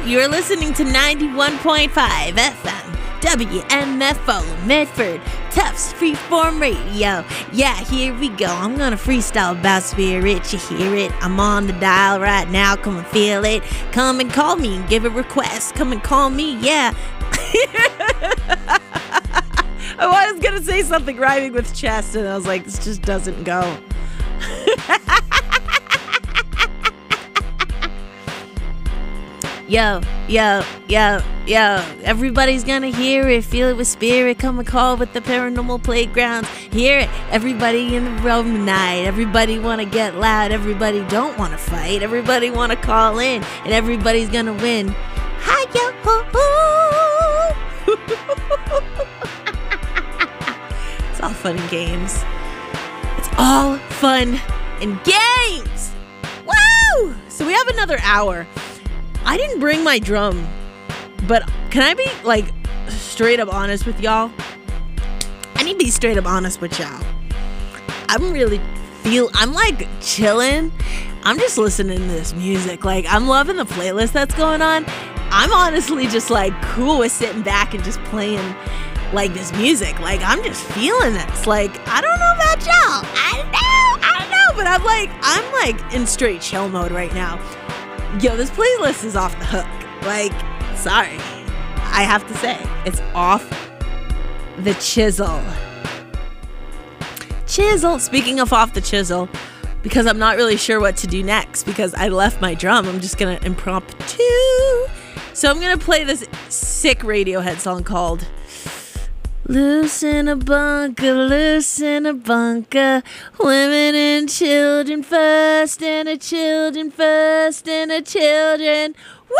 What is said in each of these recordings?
You're listening to 91.5 FM, WMFO, Medford, Tufts Freeform Radio. Yeah, here we go. I'm gonna freestyle about spirit. You hear it? I'm on the dial right now. Come and feel it. Come and call me and give a request. Come and call me, yeah. I was gonna say something rhyming with chest, and I was like, this just doesn't go. Yo, yo, yo, yo. Everybody's gonna hear it, feel it with spirit. Come and call with the paranormal playgrounds. Hear it. Everybody in the room tonight. Everybody wanna get loud. Everybody don't wanna fight. Everybody wanna call in, and everybody's gonna win. Hi-yo, ho-ho. It's all fun and games. It's all fun and games. Woo! So we have another hour. I didn't bring my drum, but can I be like straight up honest with y'all? I need to be straight up honest with y'all. I'm like chilling. I'm just listening to this music. Like, I'm loving the playlist that's going on. I'm honestly just like cool with sitting back and just playing like this music. Like, I'm just feeling this. Like, I don't know about y'all. I don't know, but I'm like in straight chill mode right now. Yo, this playlist is off the hook. Like, sorry. I have to say, it's off the chisel. Speaking of off the chisel, because I'm not really sure what to do next because I left my drum, I'm just going to impromptu. So I'm going to play this sick Radiohead song called Loose in a bunker, loose in a bunker. Women and children first, and the children first, and the children. Woo!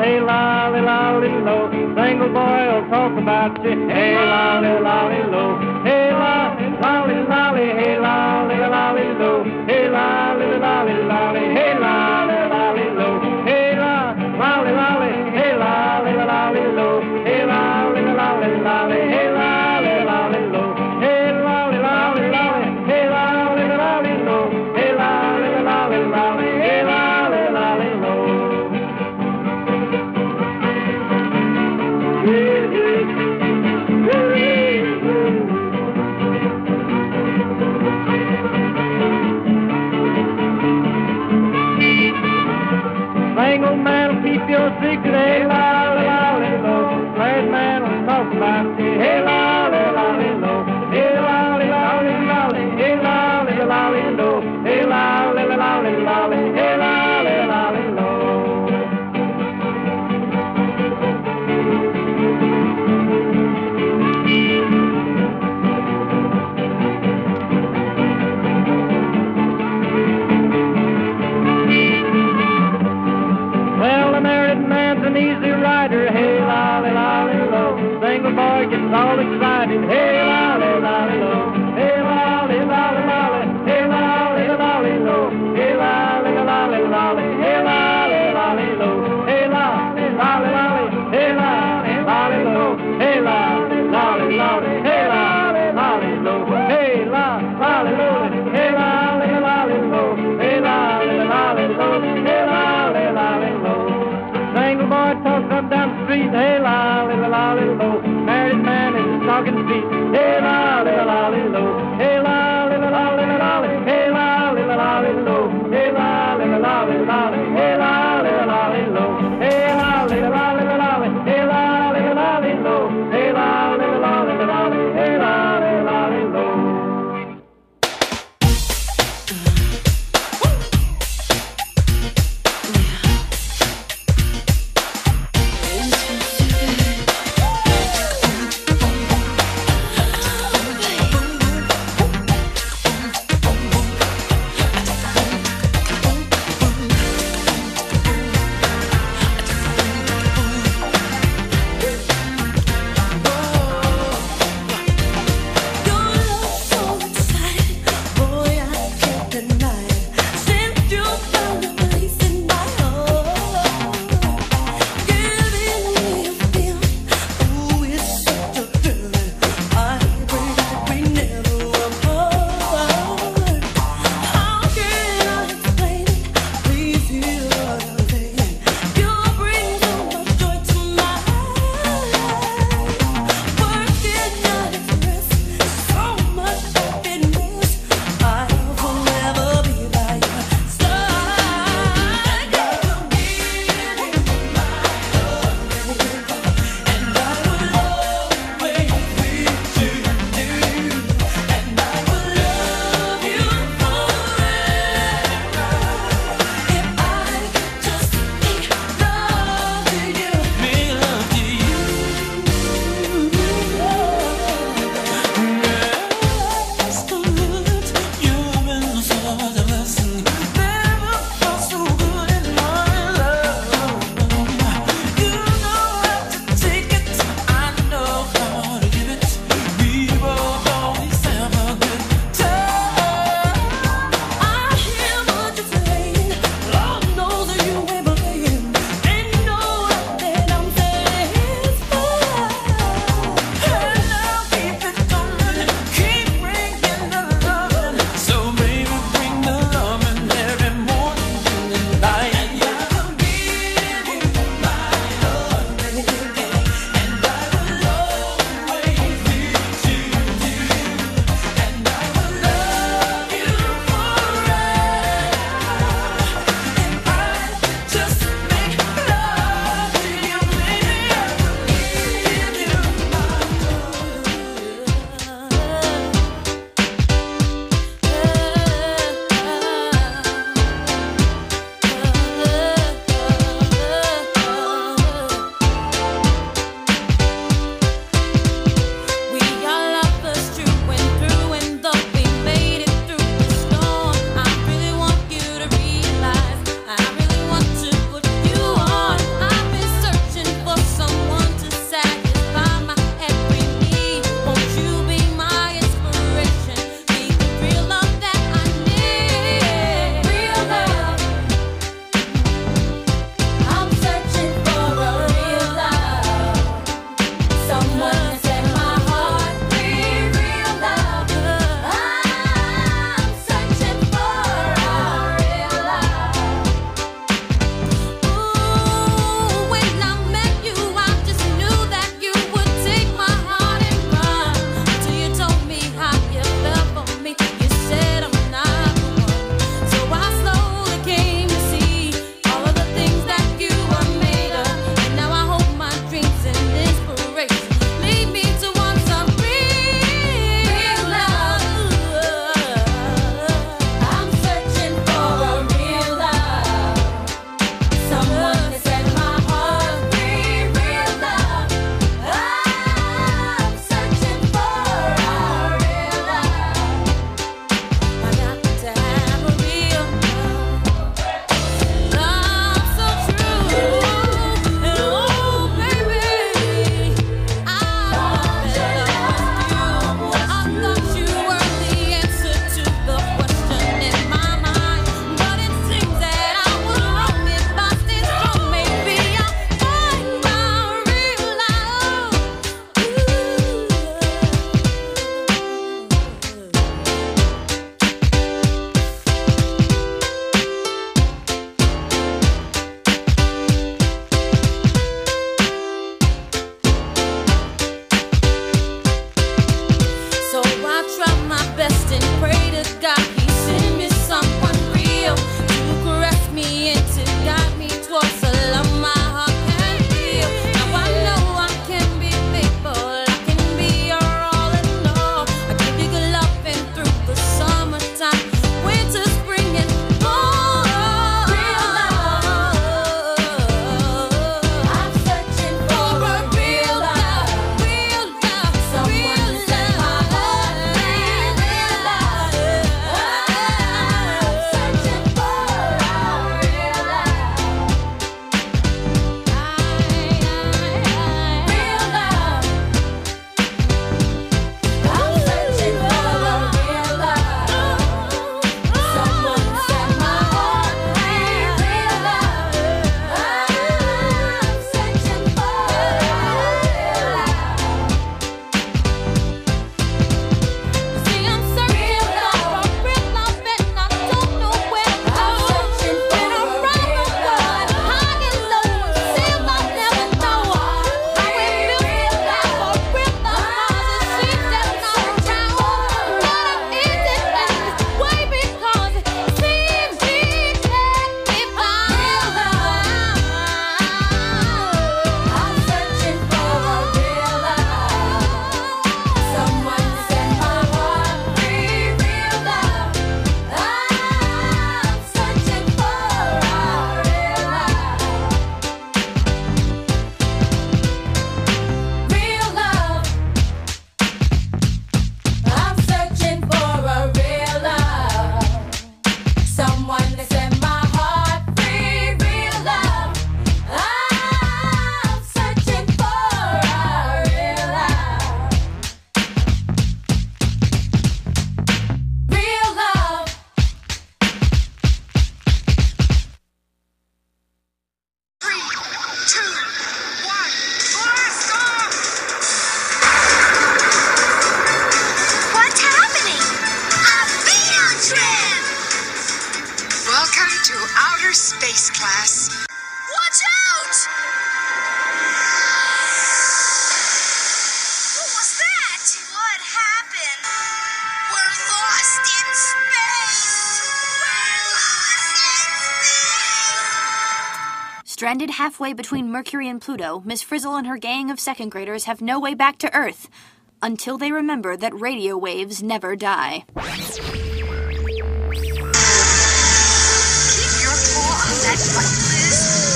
hey lolly lolly lo. Single boy will talk about you, hey lolly lolly lo. Hey lolly lolly lolly, hey lolly lolly lo. Hey lolly lolly lolly, hey lolly lolly lo. Hey lolly lolly, hey lolly lolly lo. Hey lolly lolly lolly, hey lolly lolly lo. Hey lolly lolly lolly, hey lolly lolly lo. Hey lolly lolly lolly, hey lolly lolly lo. Woo-hoo. Woo-hoo. Stranded halfway between Mercury and Pluto, Miss Frizzle and her gang of second graders have no way back to Earth until they remember that radio waves never die. Keep your paw on that button, Liz.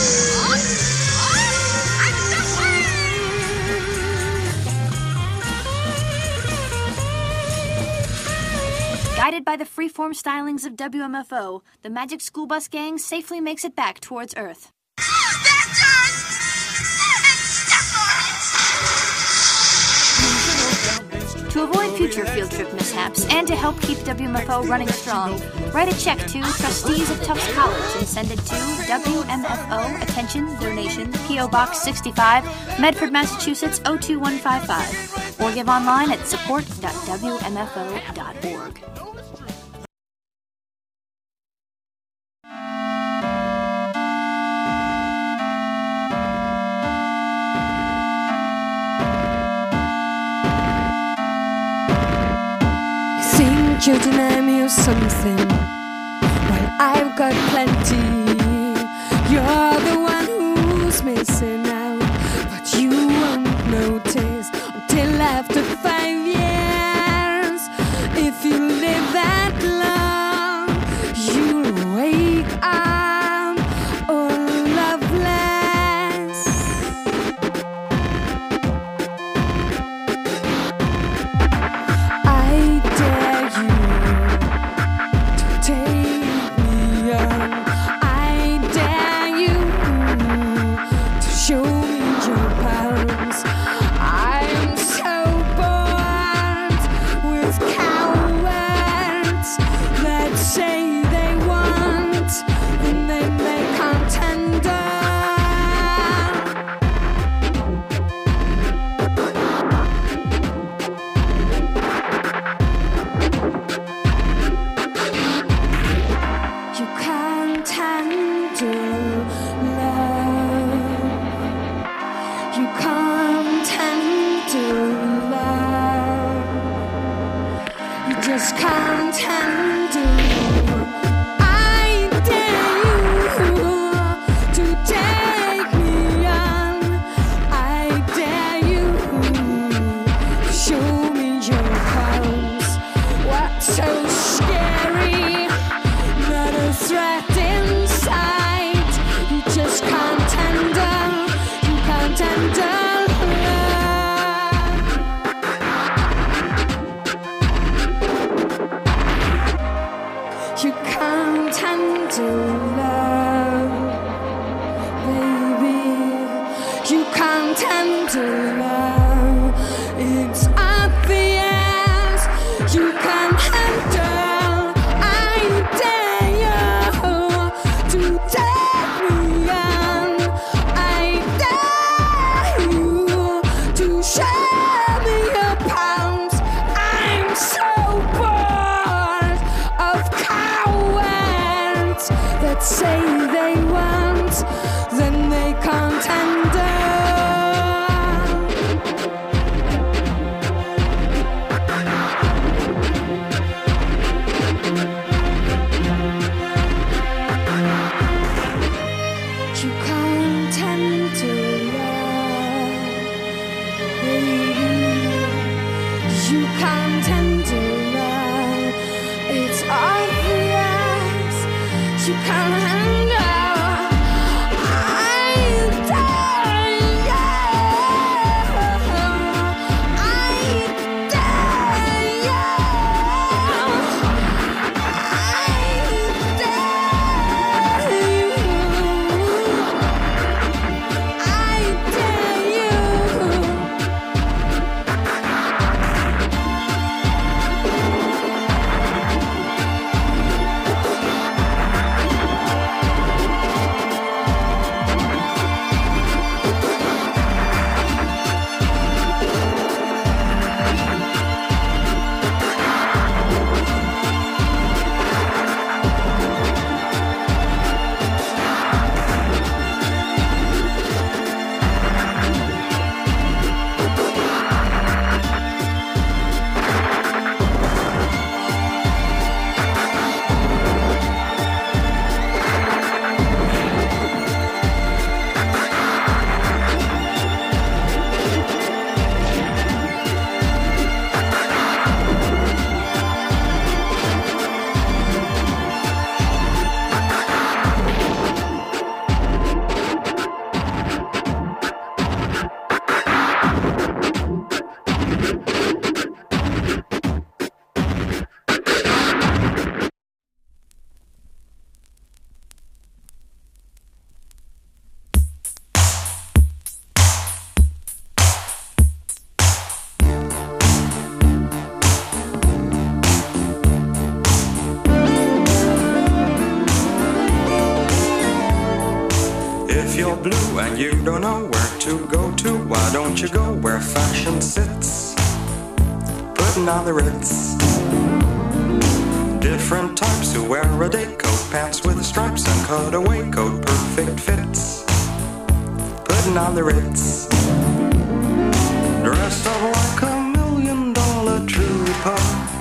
Guided by the freeform stylings of WMFO, the Magic School Bus Gang safely makes it back towards Earth. That's Earth! And step on it! To avoid future field trip mishaps and to help keep WMFO running strong, write a check to Trustees of Tufts College and send it to WMFO, attention, donation, P.O. Box 65, Medford, Massachusetts 02155, or give online at support.wmfo.org. You deny me of something, well, I've got plenty. You're the one who's missing out, but you won't notice until after 5 years. If you live that long, you'll wake up all loveless. I dare you to take me on. I dare you to show me your powers. I'm so bored with cowards that say they want and then they can't tender. You can't handle love. You can't handle love. You just can't handle. I dare you to take me on. I dare you to show me your powers. What's so scary? Not a threat inside. You just can't handle. You can't handle love. You can't handle love, baby. You can't handle love. It's obvious. You can't handle. I dare you to take me on. I dare you to show me your pounds. I'm so bored of cowards that say they want, then they can't handle. You can't handle love, baby. You can't handle love. It's obvious. You can't handle. I dare you. I dare you. I dare you. blue and you don't know where to go to, why don't you go where fashion sits? Putting on the Ritz. Different types who wear a day coat, pants with stripes and cutaway coat, perfect fits. Putting on the Ritz. Dressed up like $1 million trooper,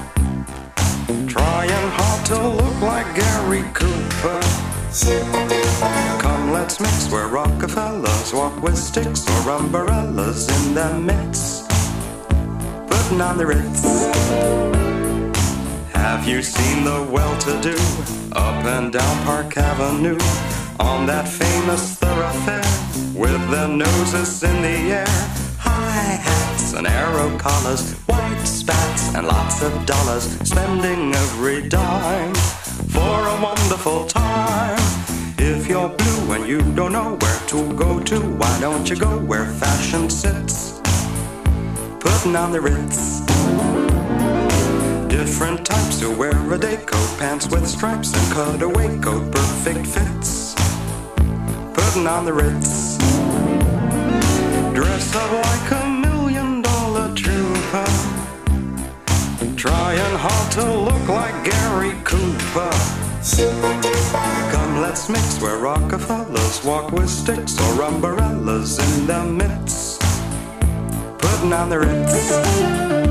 trying hard to look like Gary Cooper. Come, let's mix where Rockefellers walk with sticks or umbrellas in their midst. Putting on the Ritz. Have you seen the well-to-do up and down Park Avenue on that famous thoroughfare with their noses in the air? High hats and arrow collars, white spats and lots of dollars, spending every dime for a wonderful time. If you're blue and you don't know where to go to, why don't you go where fashion sits? Putting on the Ritz. Different types who wear a day coat, pants with stripes and cutaway coat, perfect fits. Putting on the Ritz. Dressed up like $1 million trooper, trying hard to look like Gary Cooper. Come, let's mix where Rockefellers walk with sticks or umbrellas in their midst. Putting on the Ritz.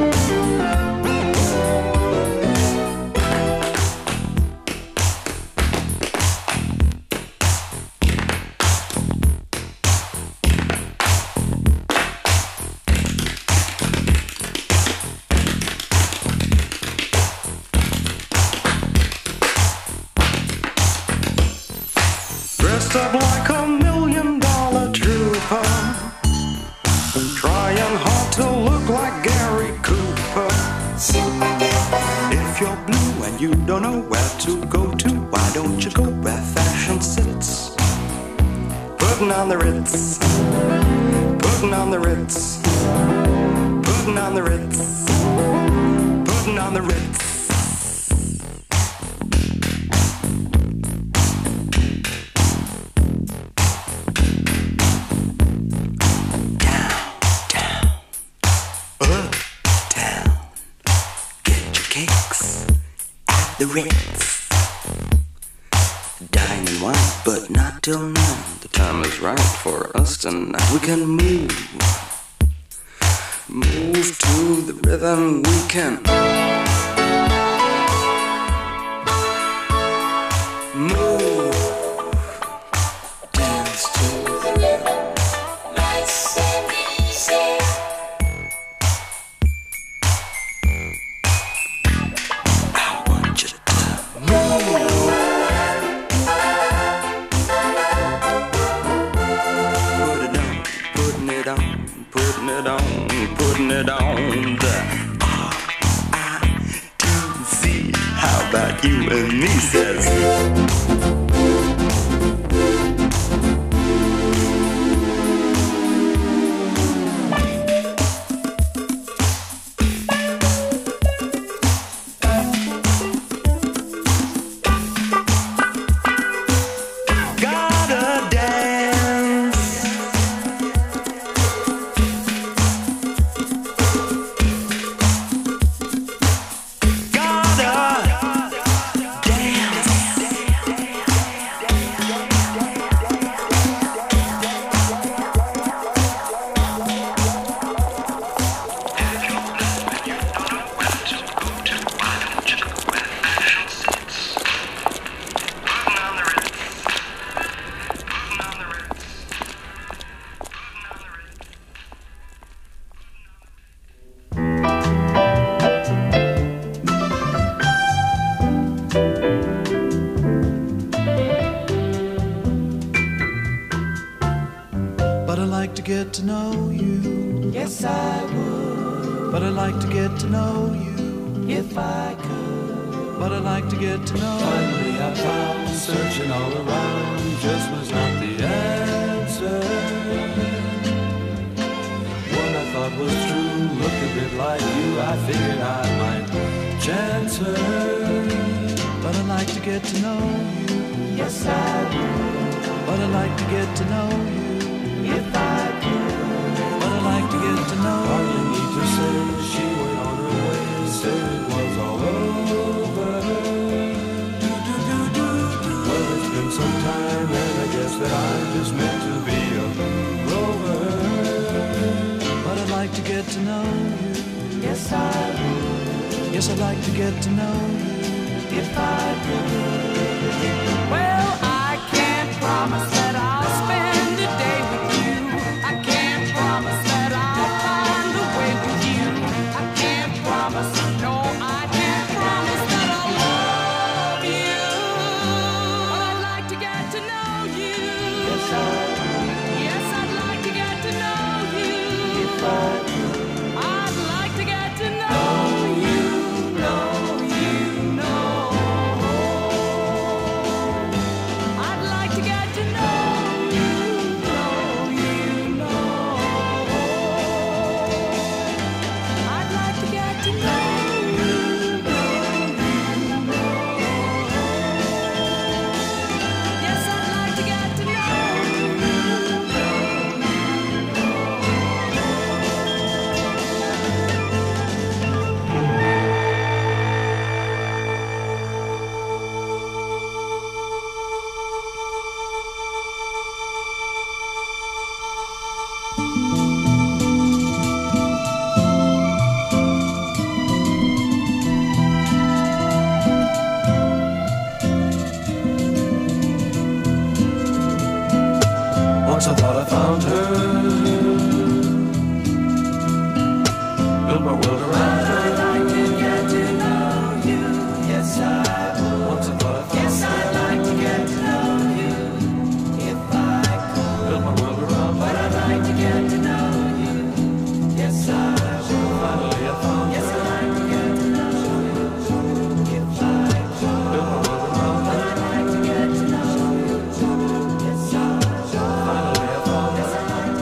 Dressed up like $1 million trooper, trying hard to look like Gary Cooper. If you're blue and you don't know where to go to, why don't you go where fashion sits? Putting on the Ritz. Putting on the Ritz. Putting on the Ritz. Putting on the Ritz. The Ritz. Dining wine, but not till now. The time is right for us tonight. We can move to the rhythm. We can move, dance to the rhythm. Nice and easy. Putting it on the R-I-T-Z. How about you and me, says get to know you. Yes, I would. But I'd like to get to know you. If I could. But I'd like to get to know you. Finally I found, searching all around, just was not the answer. One I thought was true, looked a bit like you. I figured I might chance her. But I'd like to get to know you. Yes, I would. but I'd like to get to know you if I could. But I'd like to get to know you. Hardly need to say she went on her way and said it was all over. Well, it's been some time and I guess that I'm just meant to be a rover. But I'd like to get to know you. Yes, I would. Yes, I'd like to get to know you if I could. Well, I can't promise that I'll spend a day with you. I can't promise that I'll find a way with you. I can't promise, no, I can't promise that I'll love you. But I'd like to get to know you. Yes, I would. Yes, I'd like to get to know you. If I could. I'd like to get to know you, know you, know. I'd like to get to know you, know you, know. I'd like to get to know you, know you, know. Yes, I'd like to get to know you, know you, know. Once I thought I found her, built my world around her. I'd like to get to know you. Yes, I would. Once I thought I found her. Yes, I'd like to get to know you if I could. Built my world around her. But I'd like to get to know you. Yes, I would. Finally I found her. Yes, I'd like to get to know you if I could. Built my world around her. But I'd like to get to know you. Yes, I would. Finally I found her. Yes, I'd like to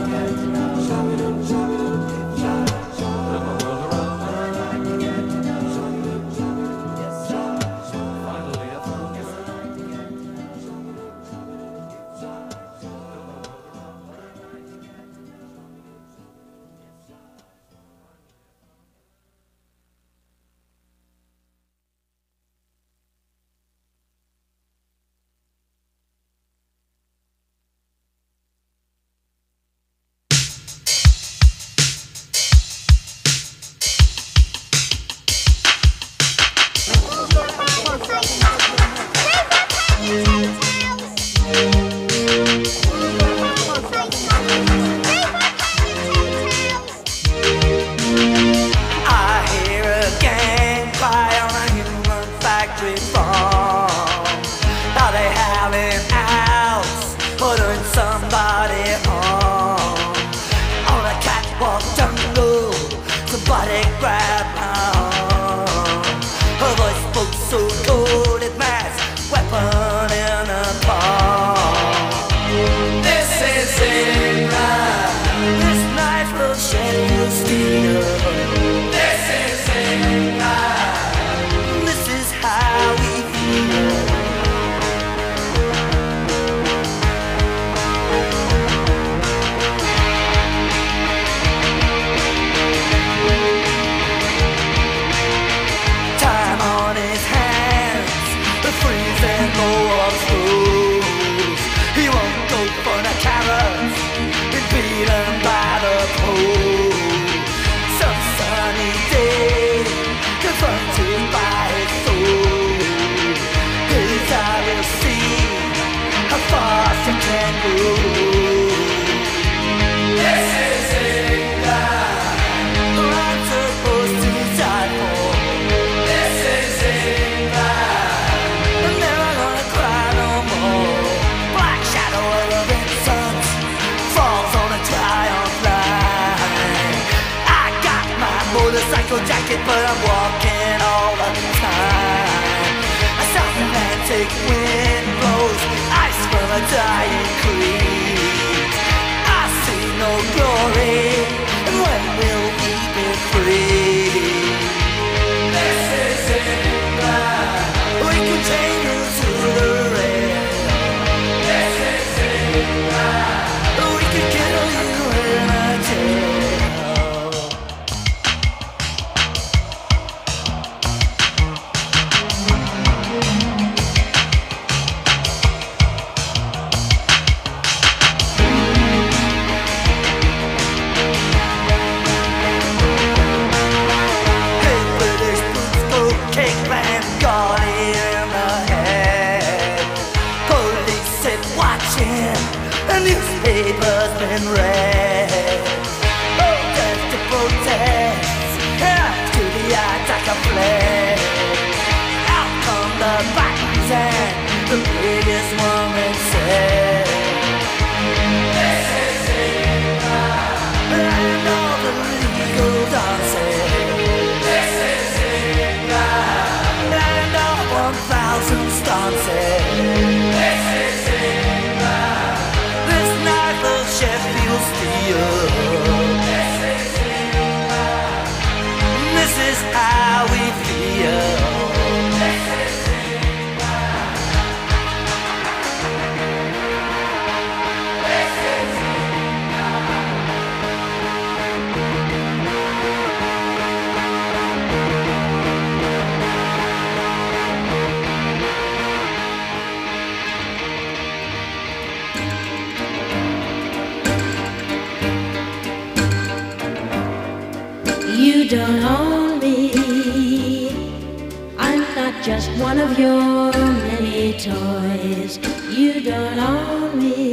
just one of your many toys. You don't own me.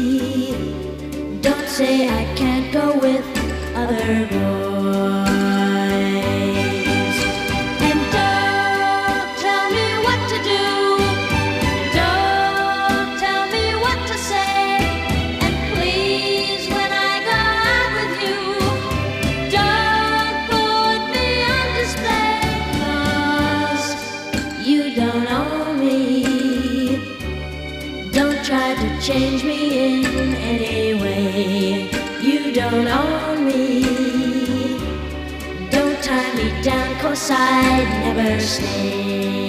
Don't say I can't go with other boys. And don't tell me what to do. Don't tell me what to say. And please, when I go out with you, don't put me on display. 'Cause you don't own me. Don't try to change me in any way. You don't own me. Don't tie me down, 'cause I'd never stay.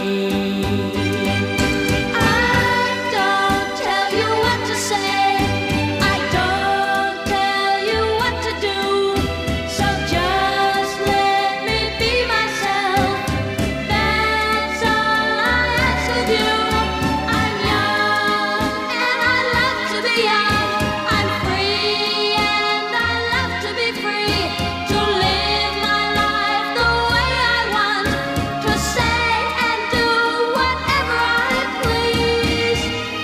I don't tell you what to say. I don't tell you what to do. So just let me be myself. That's all I ask of you. I'm young and I love to be young. I'm free and I love to be free. To live my life the way I want. To say and do whatever I please.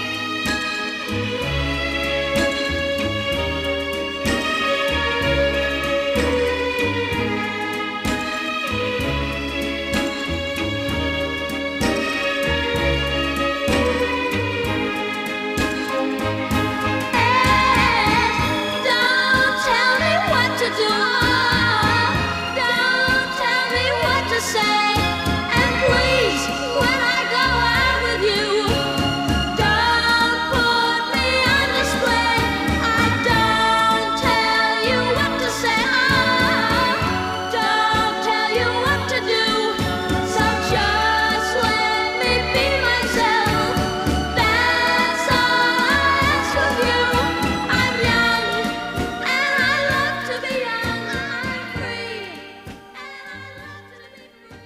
Don't tell me what to do. Don't tell me what to say. And please, when I go out with you, don't put me on display. I don't tell you what to say. Don't tell you what to do. So just let me be myself. That's all I ask of you. I'm young and I love to be young. I'm free and I love to be free.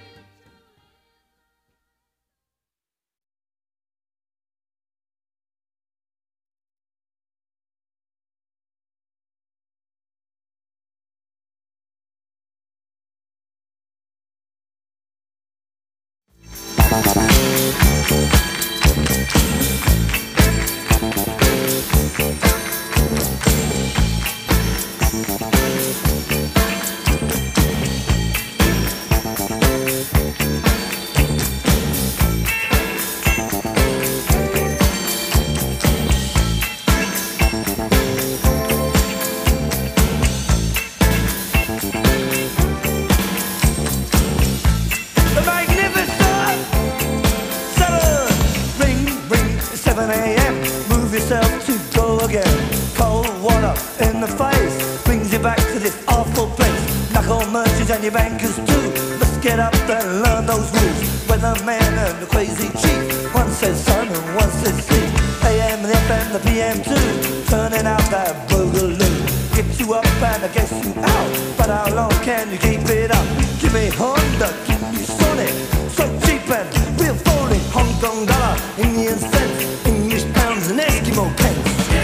The magnificent 7, ring, ring, 7 a.m. Move yourself to go again. Cold water in the face brings you back to this awful place. Knuckle merchants and your bankers too. Let's get up and learn those rules. Weatherman and the crazy chief. One says sun and one says sea. AM and FM, the PM too. Turning out that boogaloo. Get you up and I guess you out. But how long can you keep it up? Give me Honda, give me Sonic. So cheap and real phony. Hong Kong dollar, Indian cents, English pounds and Eskimo pence.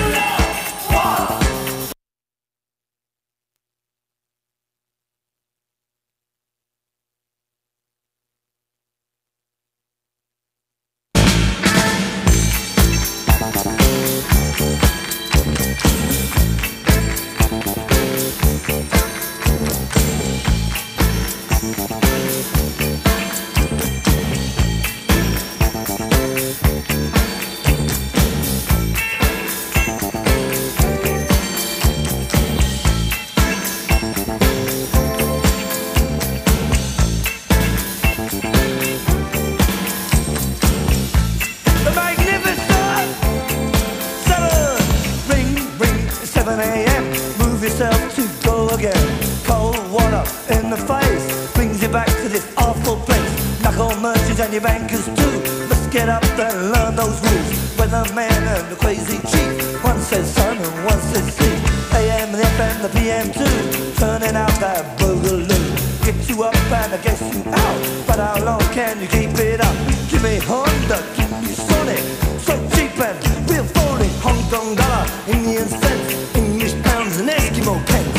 The magnificent 7, ring, ring, 7 a.m. Move yourself to go again. Cold water in the face brings you back to this awful place. Knuckle merchants and your bankers too. Let's get up and learn those rules. Weatherman and the crazy chief. One says sun and one says sea. AM and FM, the PM too. Turning out that boogaloo. Get you up and I guess you out. But how long can you keep it up? Give me Honda, give me Sonic. So cheap and real phony. Hong Kong dollar, Indian cents, English pounds and Eskimo pence.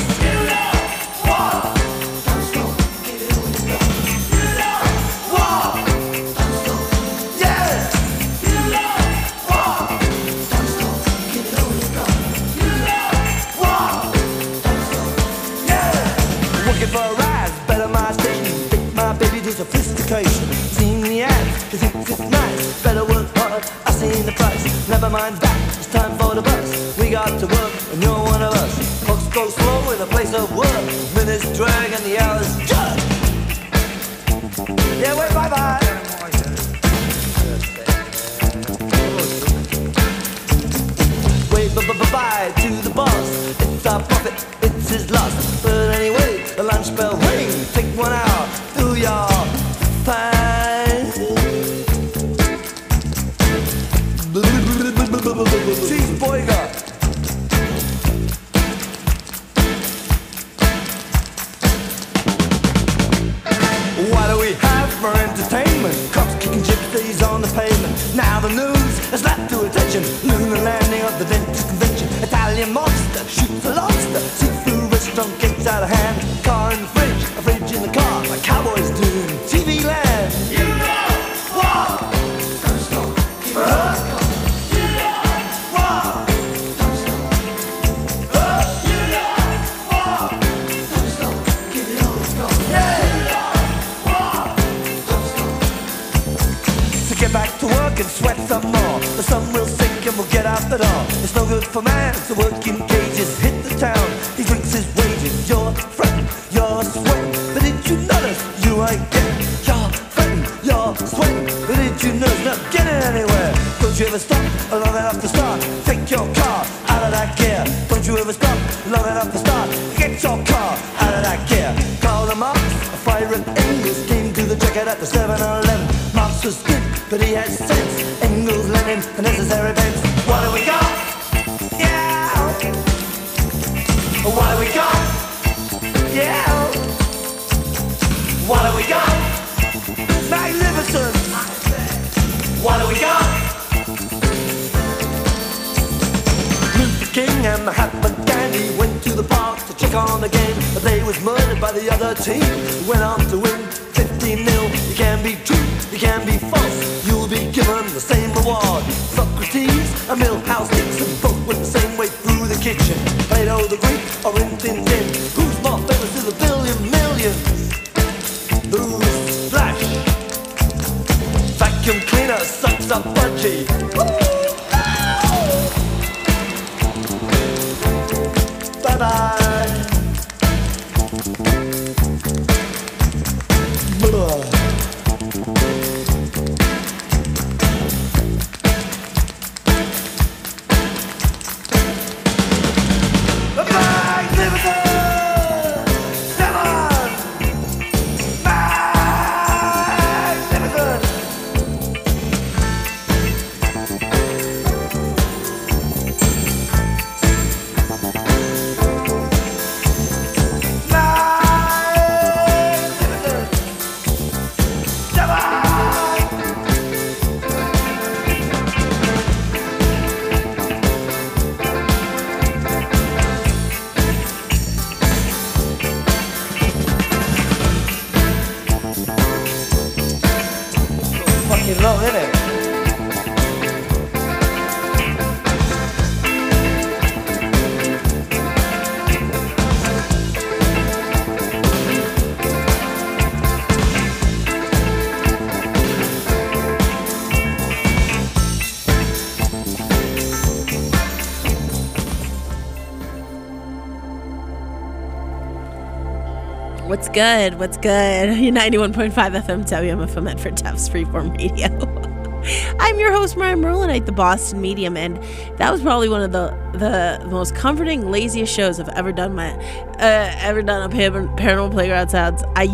to sophistication. Seen the ads, he thinks it's nice. Better work hard, I seen the price. Never mind that, it's time for the bus. We got to work, and you're one of us. Clocks go slow in a place of work. Minutes drag and the hours jerk. Yeah, wait, bye-bye. Wave bye-bye to the boss. It's our profit, it's his loss. But anyway, the lunch bell ring. Take 1 hour, do your fine. Cheese burger. What do we have for entertainment? Cops kicking gypsies on the pavement. Now the news has left to attention. Lunar landing of the dentist convention. Italian monster shoots a lobster. Seafood restaurant gets out of hand. Car in the fridge, a fridge in the car. Like cowboys do in TV land. You know what? Don't stop, keep it on. You know what? Don't stop. You know what? Don't stop, keep it on. Yeah. So get back to work and sweat some more. The sun will sink and we'll get out the door. It's no good for man to work in cages. Hit the town, he drinks his wages. Your friend, you're sweating. But did you notice you ain't getting? Your friend, you're sweating. But did you notice not getting anywhere? Don't you ever stop long enough to start? Take your car out of that gear. Don't you ever stop long enough to start? Get your car out of that gear. Karl Marx, a fire and Engels came to the jacket at the 7-Eleven. Marx was good, but he had sense. Engels, Lenin, the necessary events. What do we got? Yeah. What do we got? Yeah. What do we got? Magnificent. What do we got? Luther King and Mahatma Gandhi went to the park to check on the game, but they was murdered by the other team. Went on to win 15-0. You can be true, you can be false. You'll be given the same reward. Socrates and Milhouse Dixon both went the same way through the kitchen. Plato the Greek or Rin Tin Tin. Who's more famous to the billion millions? Who's Flash? Vacuum cleaner sucks up budgie. Bye-bye. Long, isn't it? What's good? What's good? Your 91.5 FM WMFO Medford Tufts Freeform Radio. I'm your host, Mariah Merlinite, the Boston Medium, and that was probably one of the most comforting, laziest shows I've ever done. Ever done a Paranormal Playground Sounds. I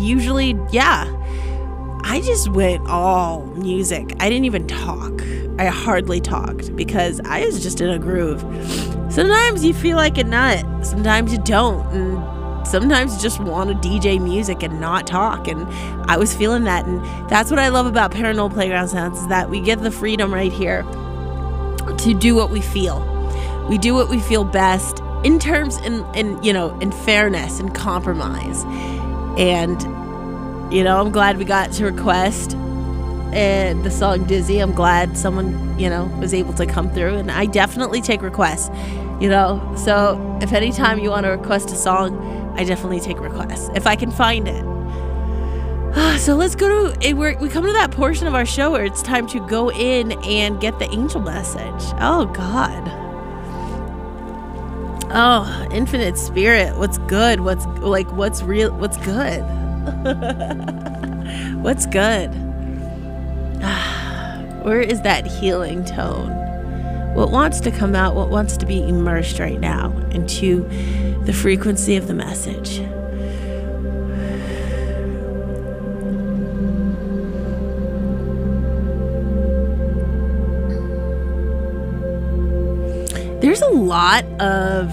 just went all music. I didn't even talk. I hardly talked because I was just in a groove. Sometimes you feel like a nut. Sometimes you don't. And sometimes you just want to DJ music and not talk, and I was feeling that, and that's what I love about Paranormal Playground Sounds, is that we get the freedom right here to do what we feel. We do what we feel best in terms, in fairness and compromise. And I'm glad we got to request and the song Dizzy. I'm glad someone was able to come through, and I definitely take requests. So if anytime you want to request a song, I definitely take requests if I can find it. So let's go to, we come to that portion of our show where it's time to go in and get the angel message. Oh, God. Oh, infinite spirit. What's good? What's real? What's good? What's good? Where is that healing tone? What wants to come out? What wants to be immersed right now into the frequency of the message? There's a lot of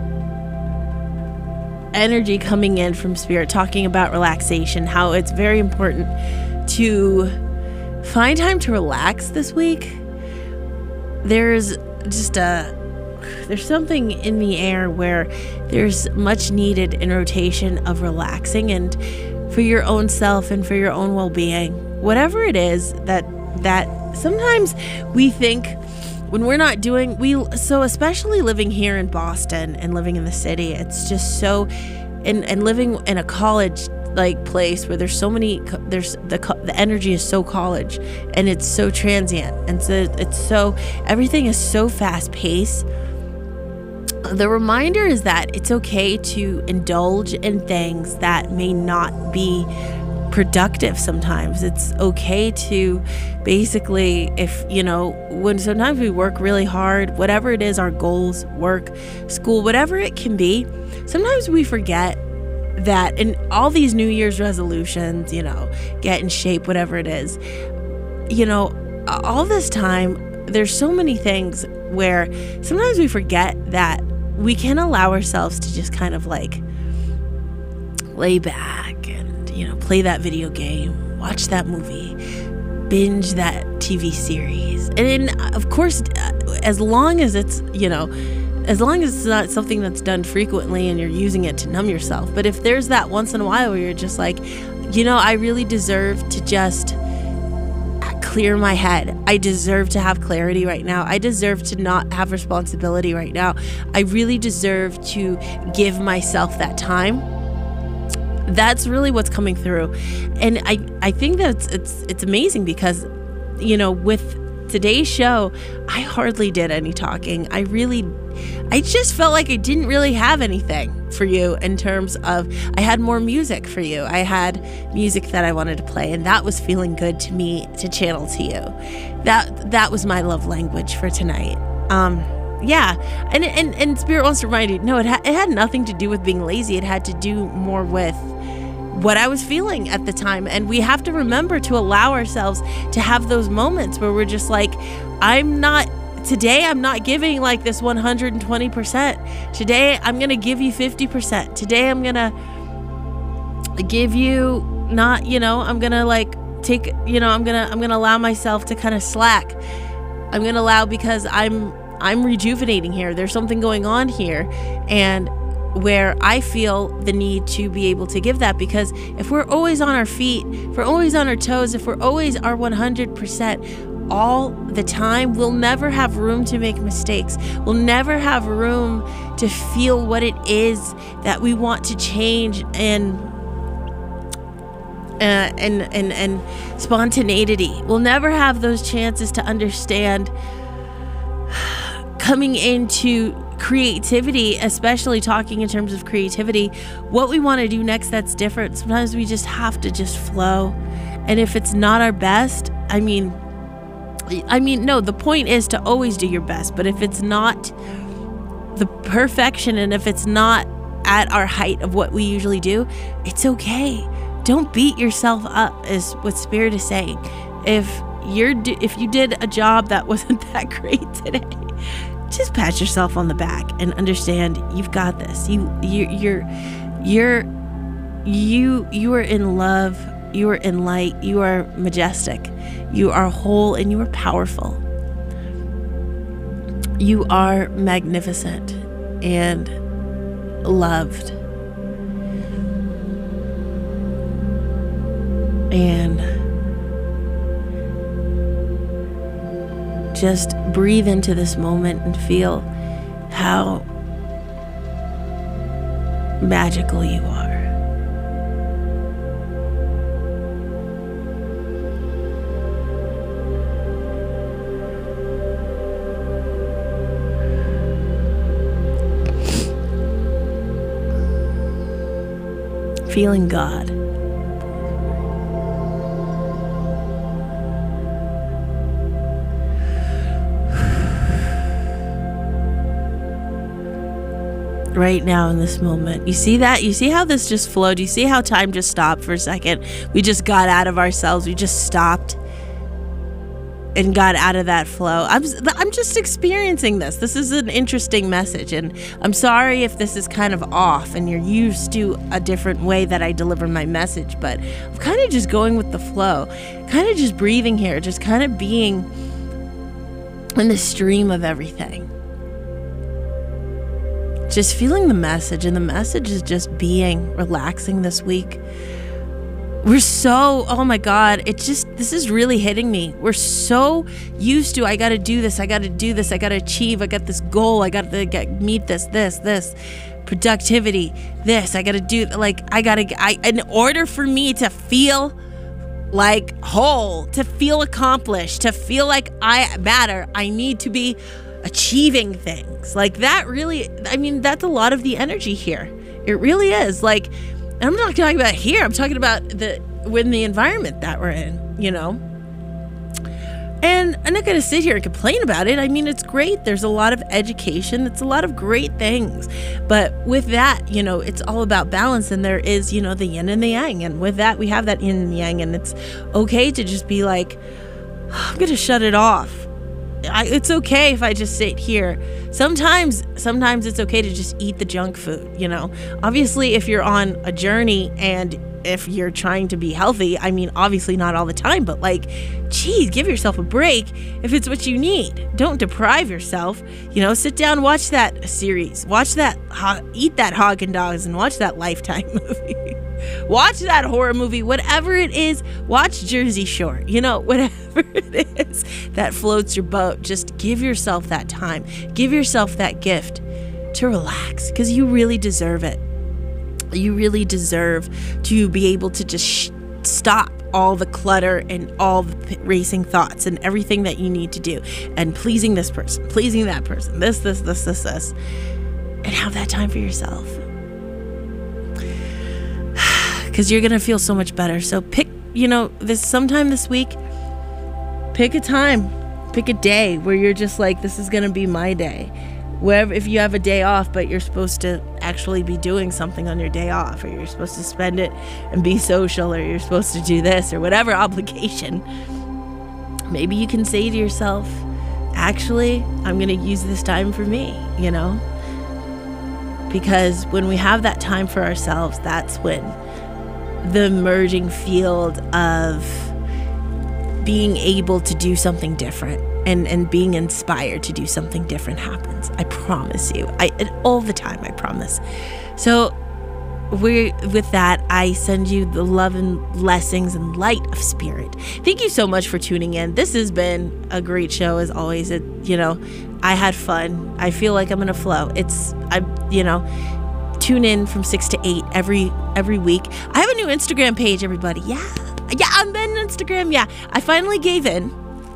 energy coming in from Spirit talking about relaxation, how it's very important to find time to relax this week. There's something in the air where there's much needed in rotation of relaxing and for your own self and for your own well-being. Whatever it is that sometimes we think when we're not doing, so especially living here in Boston and living in the city, it's just so, and living in a college like place where there's so many, the energy is so college and it's so transient, and so everything is so fast paced. The reminder is that it's okay to indulge in things that may not be productive sometimes. It's okay to basically, when sometimes we work really hard, whatever it is, our goals, work, school, whatever it can be, sometimes we forget that in all these New Year's resolutions, get in shape, whatever it is, all this time, there's so many things where sometimes we forget that we can allow ourselves to just kind of like lay back and, play that video game, watch that movie, binge that TV series. And of course, as long as it's not something that's done frequently and you're using it to numb yourself. But if there's that once in a while where you're just like, I really deserve to just clear my head. I deserve to have clarity right now. I deserve to not have responsibility right now. I really deserve to give myself that time. That's really what's coming through. And I think that it's amazing because, with today's show, I hardly did any talking. I just felt like I didn't really have anything for you in terms of, I had more music for you. I had music that I wanted to play, and that was feeling good to me to channel to you. That was my love language for tonight. Yeah, and Spirit wants to remind you, no, it had nothing to do with being lazy. It had to do more with what I was feeling at the time. And we have to remember to allow ourselves to have those moments where we're just like, today I'm not giving like this 120%. Today I'm going to give you 50%. Today I'm going to give you not, I'm going to like take, I'm going to allow myself to kind of slack. I'm going to allow because I'm rejuvenating here. There's something going on here, and where I feel the need to be able to give that, because if we're always on our feet, if we're always on our toes, if we're always our 100% all the time, we'll never have room to make mistakes. We'll never have room to feel what it is that we want to change and spontaneity. We'll never have those chances to understand coming into creativity, especially talking in terms of creativity, what we want to do next that's different. Sometimes we just have to just flow. And if it's not our best, I mean, no, the point is to always do your best. But if it's not the perfection, and if it's not at our height of what we usually do, it's okay. Don't beat yourself up, is what Spirit is saying. If you did a job that wasn't that great today, just pat yourself on the back and understand you've got this. You are in love. You are in light. You are majestic. You are whole, and you are powerful. You are magnificent and loved. And just breathe into this moment and feel how magical you are. feeling God. Right now in this moment. You see that? You see how this just flowed? You see how time just stopped for a second? We just got out of ourselves. We just stopped and got out of that flow. I'm just experiencing this. This is an interesting message, and I'm sorry if this is kind of off and you're used to a different way that I deliver my message, but I'm kind of just going with the flow, kind of just breathing here, just kind of being in the stream of everything. Just feeling the message, and the message is just being, relaxing this week. We're so, oh my God, this is really hitting me. We're so used to, I got to do this, I got to do this, I got to achieve, I got this goal, I got to meet this, productivity, this, I got to do, in order for me to feel like whole, to feel accomplished, to feel like I matter, I need to be achieving things. Like that really, that's a lot of the energy here. It really is. Like, I'm not talking about here, I'm talking about the environment that we're in, you know? And I'm not going to sit here and complain about it. It's great. There's a lot of education. It's a lot of great things. But with that, it's all about balance. And there is, the yin and the yang. And with that, we have that yin and yang. And it's okay to just be like, I'm going to shut it off. It's okay if I just sit here. Sometimes it's okay to just eat the junk food, Obviously, if you're on a journey and if you're trying to be healthy, obviously not all the time, but geez, give yourself a break if it's what you need. Don't deprive yourself. Sit down, watch that series, watch that, eat that Haagen-Dazs and watch that Lifetime movie. Watch that horror movie, whatever it is. Watch Jersey Shore, whatever it is that floats your boat. Just give yourself that time. Give yourself that gift to relax, because you really deserve it. You really deserve to be able to just stop all the clutter and all the racing thoughts and everything that you need to do, and pleasing this person, pleasing that person, this, and have that time for yourself. Because you're going to feel so much better. So pick, sometime this week, pick a time, pick a day where you're just like, this is going to be my day. Wherever, if you have a day off, but you're supposed to actually be doing something on your day off, or you're supposed to spend it and be social, or you're supposed to do this, or whatever obligation, maybe you can say to yourself, actually, I'm going to use this time for me, Because when we have that time for ourselves, that's when the emerging field of being able to do something different and being inspired to do something different happens. I promise you. All the time, I promise. So with that, I send you the love and blessings and light of spirit. Thank you so much for tuning in. This has been a great show as always. I had fun. I feel like I'm in a flow. Tune in from 6 to 8 every week. I have a new Instagram page, everybody. Yeah, I'm on Instagram. Yeah, I finally gave in.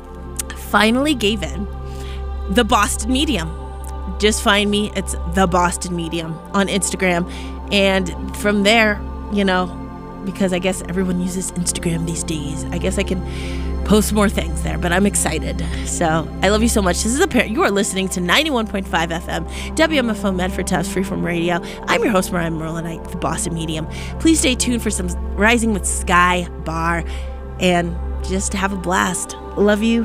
The Boston Medium. Just find me. It's The Boston Medium on Instagram. And from there, because I guess everyone uses Instagram these days, I guess I can post more things there, but I'm excited. So I love you so much. This is you are listening to 91.5 FM, WMFO Medford Tufts Freeform Radio. I'm your host, Mariah Merlinite, The Boston Medium. Please stay tuned for some Rising with Sky Bar, and just have a blast. Love you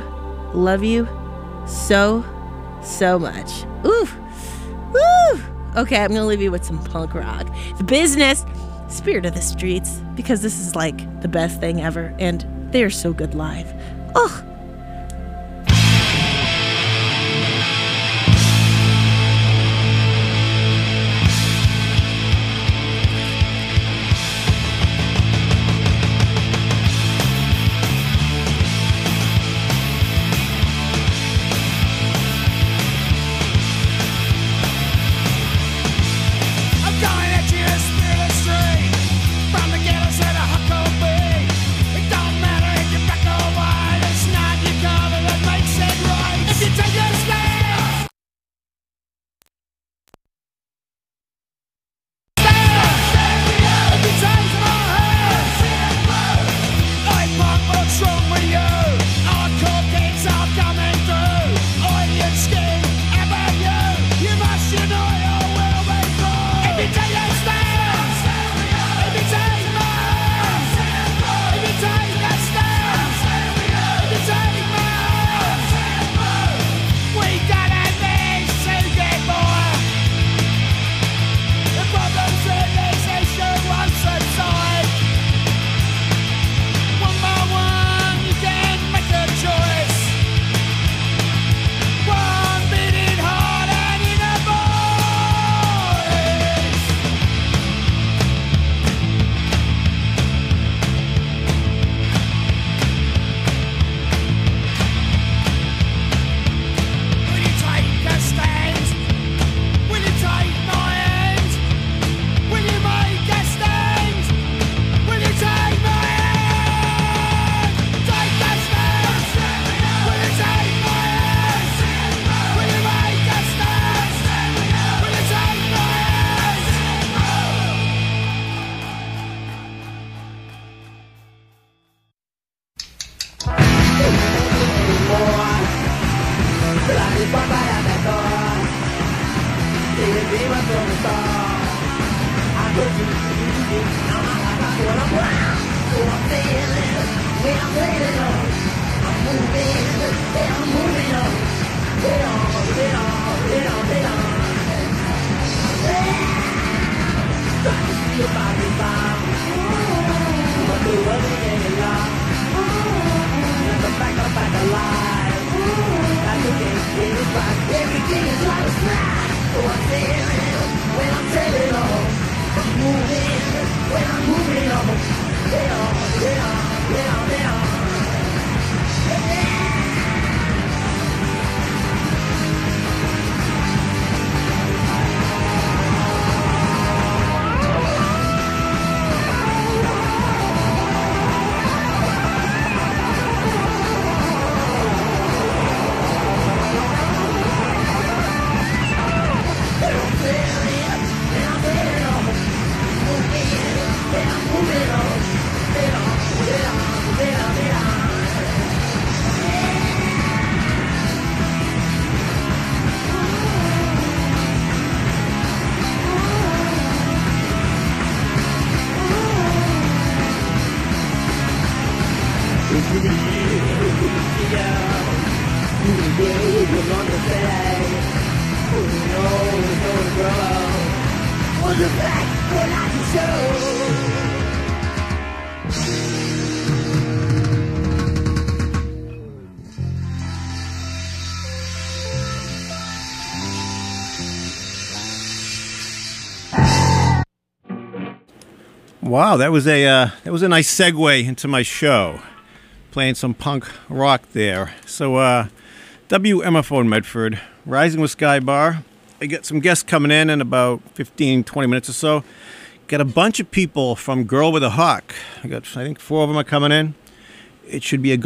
so much. Ooh. Okay, I'm gonna leave you with some punk rock. The Business, Spirit of the Streets, because this is like the best thing ever, and they are so good live. Oh. From the ghetto to the Huckabee, it don't matter if you're black or white, it's not Wow, that was a nice segue into my show, playing some punk rock there. So WMFO in Medford, Rising with Sky Bar. I got some guests coming in about 15, 20 minutes or so. Got a bunch of people from Girl with a Hawk. I think 4 of them are coming in. It should be a good